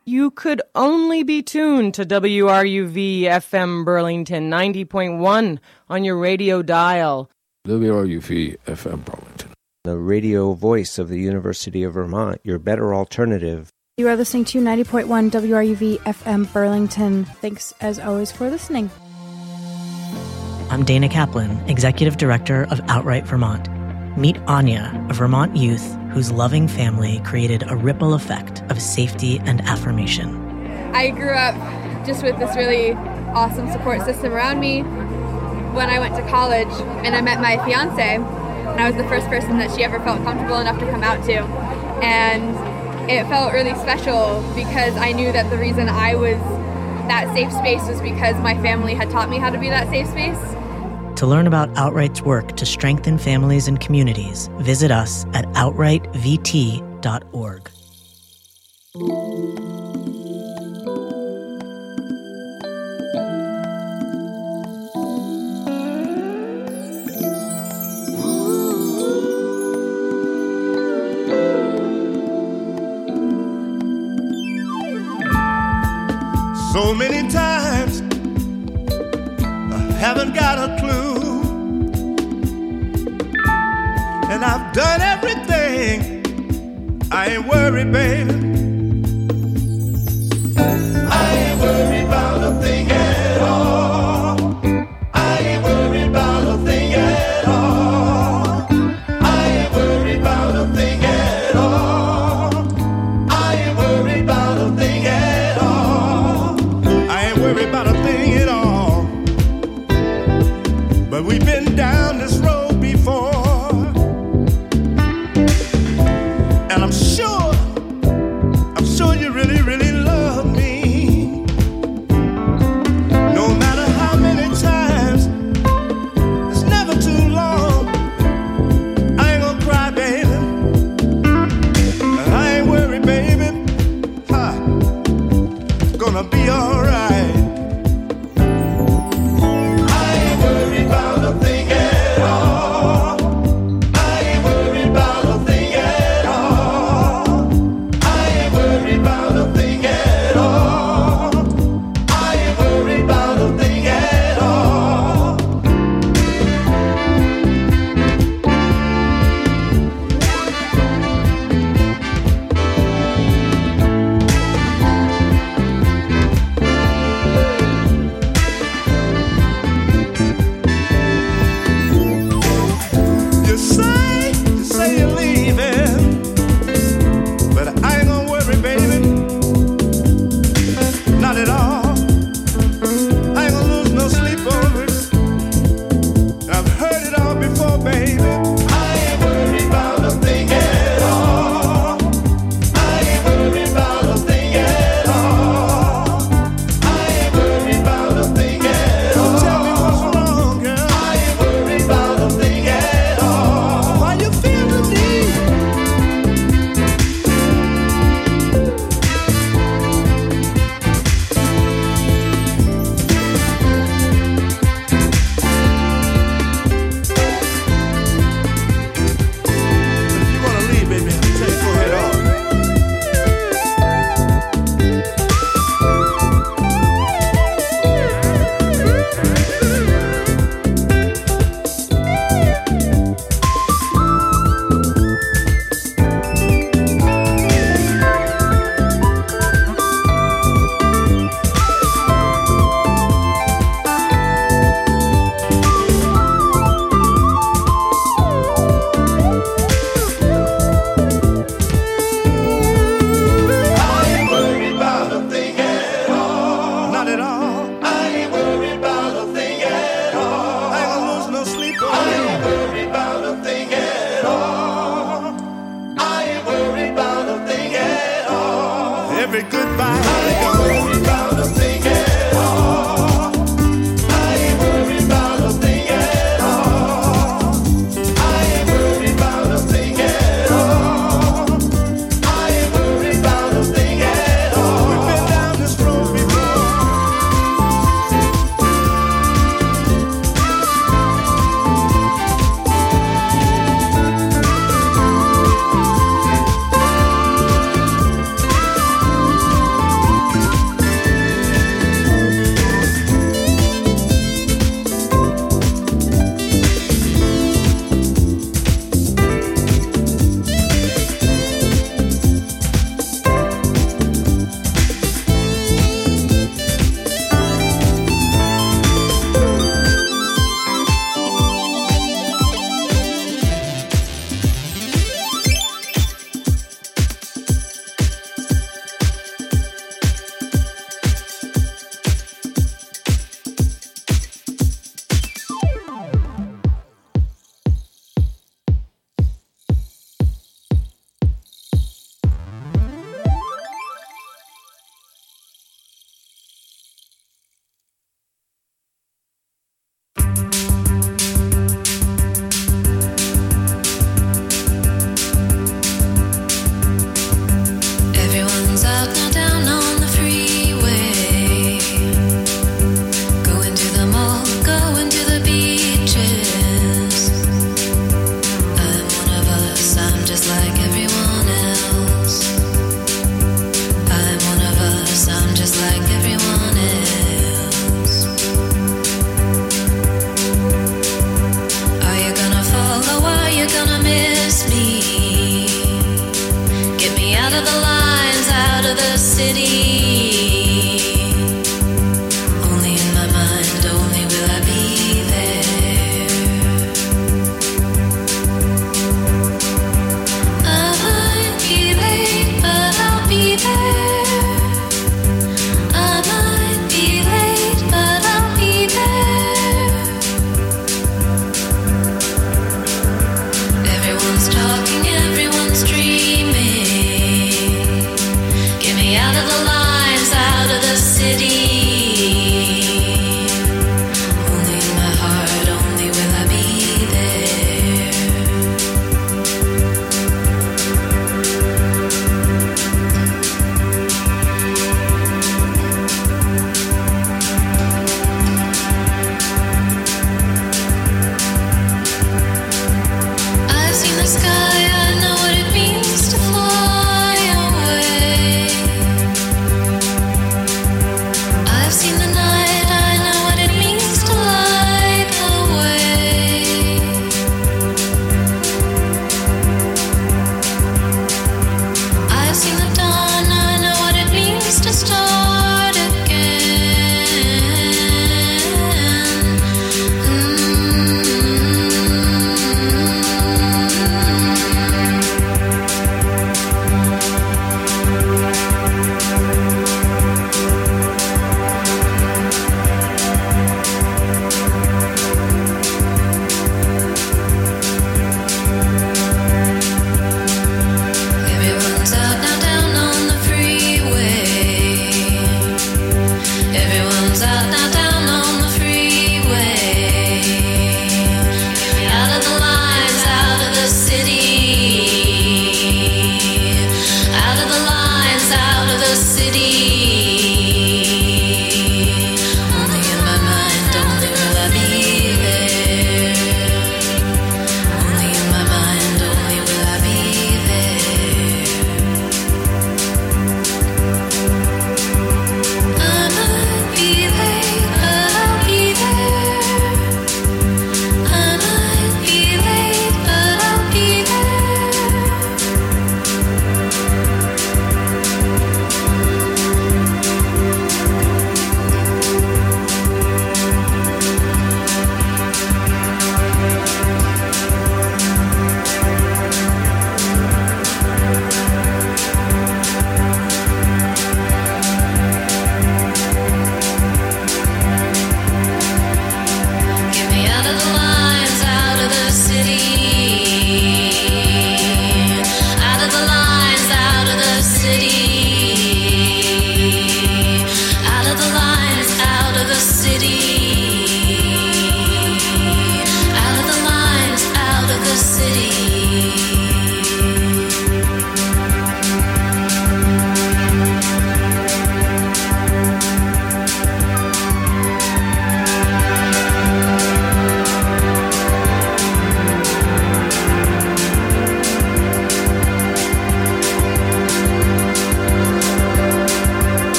You could only be tuned to WRUV FM Burlington 90.1 on your radio dial. WRUV FM Burlington. The radio voice of the University of Vermont, your better alternative. You are listening to 90.1 WRUV FM Burlington. Thanks, as always, for listening. I'm Dana Kaplan, Executive Director of Outright Vermont. Meet Anya, a Vermont youth whose loving family created a ripple effect of safety and affirmation. I grew up just with this really awesome support system around me. When I went to college and I met my fiance, and I was the first person that she ever felt comfortable enough to come out to. And it felt really special because I knew that the reason I was that safe space was because my family had taught me how to be that safe space. To learn about Outright's work to strengthen families and communities, visit us at outrightvt.org. So many times I haven't got a clue, and I've done everything. I ain't worried, baby. I ain't worried about a thing at all. I ain't worried about a thing at all. I ain't worried about a thing at all. I ain't worried about a thing at all. I ain't worried about a thing at all. But we've been down this road before, and I'm sure you really, really love me. No matter how many times, it's never too long. I ain't gonna cry, baby. I ain't worried, baby. It's gonna be alright.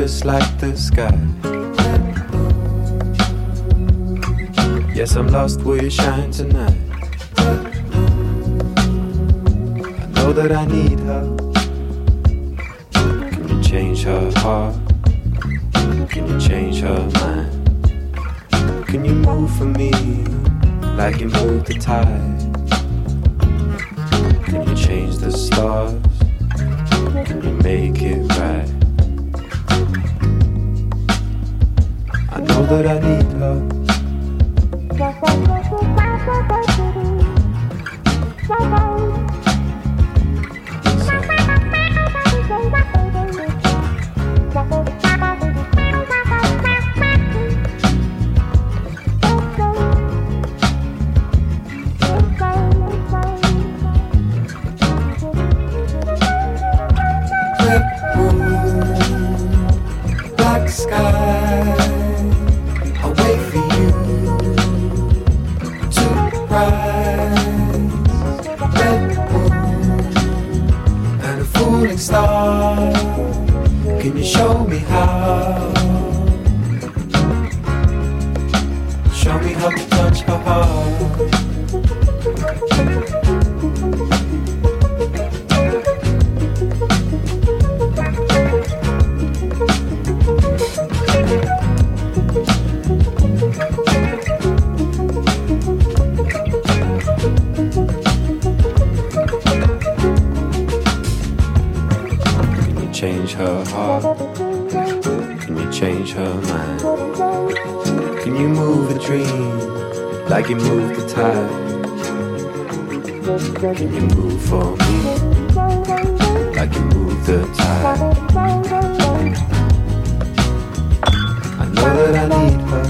just like the sky. Yes, I'm lost, will you shine tonight? I know that I need her. Can you change her heart? Can you change her mind? Can you move for me like you moved the tide? Can you change the stars? Can you make it right? I know that I need her. Can you show me how? Show me how to touch her heart. Change her heart? Can you change her mind? Can you move a dream like you move the tide? Can you move for me like you move the tide? I know that I need her.